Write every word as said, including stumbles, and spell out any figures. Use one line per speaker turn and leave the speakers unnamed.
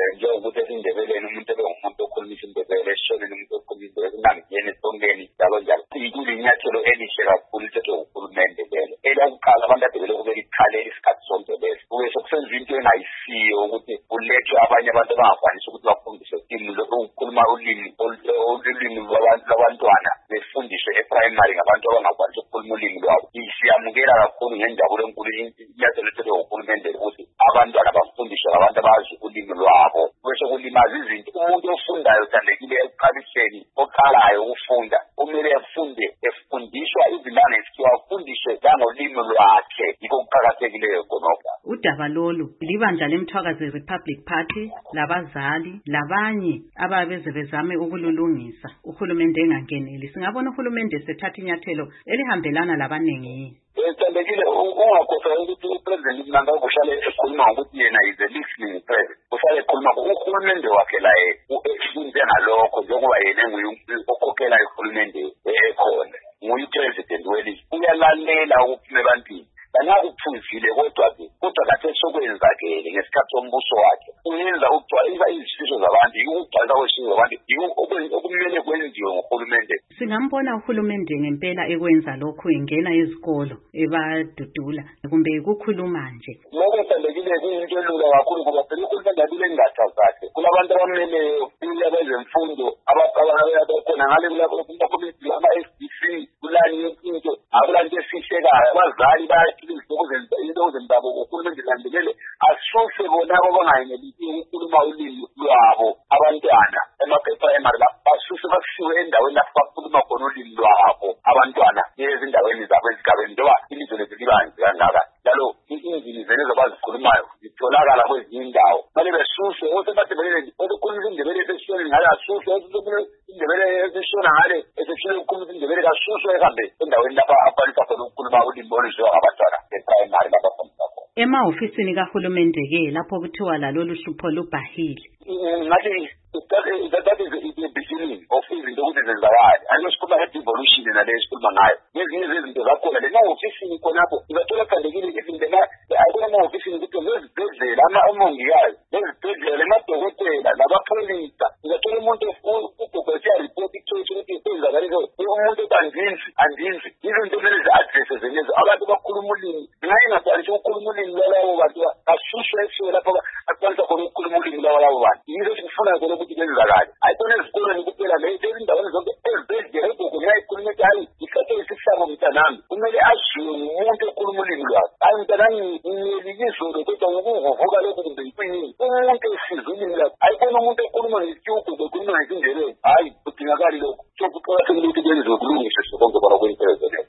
njengokuthi esindebeleni umuntu ebe ngumuntu okhuluma isindebele, esishoneni umuntu okhuluma isindebele, kunangiyeni esitongeni njalo njalo. Kulinyathelo elihle kakhulu lithathwe uhulumende lelo. Elakuqala abantu ade belokhu belikhalela isikhathi sonke leso. Kube sokusenza into engayisiyo ukuthi kulethwe abanye abantu abangakwanisi ukuthi bafundiswe ulimi lokukhuluma ulimi ulimi lwabantwana befundiswe e-primary ngabantu abangakwanisi ukukhuluma ulimi lwabo. Siyamukela kakhulu ngenjabulo enkulu inyathelo lithathwe uhulumende ukuthi abantwana bafundiswe ngabantu abazi ulimi lwabo. Bese kulimaza izinto. Umuntu ofundayo thandekile ekuqaliseni oqalayo ukufunda kumele afunde efundiswa izingane esikhiwa afundiswe ngolimi lwakhe. Yikho kuqakathekileyo khonokho.
Udaba lolu libanja lemthwakazi Republic Party labazali labanye ababeze bezame ukululungisa uhulumende engangeneli. Singabona uhulumende sethatha inyathelo elihambelana labanengi.
Thandekile ungakhohlwa ukuthi upresident Mnangagwa uhlale ekhuluma ukuthi yena is a listening president. Uhlale ekhuluma uhulumende wakhe la ufunde ngalokho njengoba yena enguyokhokhela ihulumende ekhona. Nguye president welizwe. Uyalalela ukuphume ebantwini. Bana uphuzile kodwa ke kodwa kathi sokwenzakele ngesikhathi sombuso wakhe. Uyenza ukugcwalisa izifiso zabantu, ukugcwalisa kwesizwe zabantu, okumele kwenziwe nguhulumende.
Singambona uhulumende ngempela ekwenza lokho, ingena ezikolo ebadudula kumbe ukukhuluma nje.
Lokho thandekile kuyinto elula kakhulu ngoba phela uhulumende abile engatha zakhe. Kulabantu abameleyo abezemfundo abaqala khona ngale kulabo ama-S D C kulani into akulanto esihlekayo. Abazali bayaphilisa into zendaba uhulumende landekele asuse bona abangayenelisi ukukhuluma ulimi lwabo abantwana ema-primary basuse bakusiwe endaweni lapho bakhuluma khona ulimi lwabo abantwana ezindaweni zabo ezigabeni njengoba ilizwe lethu libanzi kangaka. Njalo izindimi zenu ezabazikhulumayo zitholakala kwezinye indawo. Manje besuse osebadebelele okukhuluma indebele eseshoni ngale asuse okukhuluma indebele eseshona ngale eseshoni ukukhuluma indebele kasuswe ehambe endaweni lapha abantu khona ukukhuluma ulimi oluzwiwa ngabantwana e-primary lapha khona.
Emahofisini kahulumende ke lapho kuthiwa lalolu hlupho lubhahile.
Ngathi that is the beginning of izinto ukuthi zenzakale. Ayinosikhuluma nge-devolution nale esikhuluma ngayo. Ngezinye zezinto zakhona le mahofisini khonapho uzathola thandekile izinto ayikona amahofisini ukuthi lezibhedlela omongikazi lezibhedlela amadokotela labapholisa uzathola umuntu ugogothe report ichoice ukuthi kwenzakalile umuntu obanzinzi andinzi izinto kumele zi-addresse zenezo abantu bakhuluma ulimi. Ngayengakwanisi ukukhuluma ulimi lwalabo bantu asuswe esiwe lapho akwanisa khona ukukhuluma ulimi lwalabo bantu. Yizo esifuna khona ukuthi kwenzakale. Ayikona ezikolweni kuphela lezindaweni zonke ezibhedlela egogo ngiyayikhuluma ukuthi hayi ngithathe isihlabo mntanami kumele aziwe ngumuntu okhuluma ulimi lwakhe. Hayi mntanami ngiyelizolo kodwa ngokuvuvuka lokhu kumbe yikwiyini umuntu esiza ulimi lwakhe. Ayikona umuntu okhuluma ngesiyugu okhuluma ngesindebele. Hayi kudingakali lokho. So kuqakathekile ukuthi kwenziwe kulungiswe konke kwala kwempela.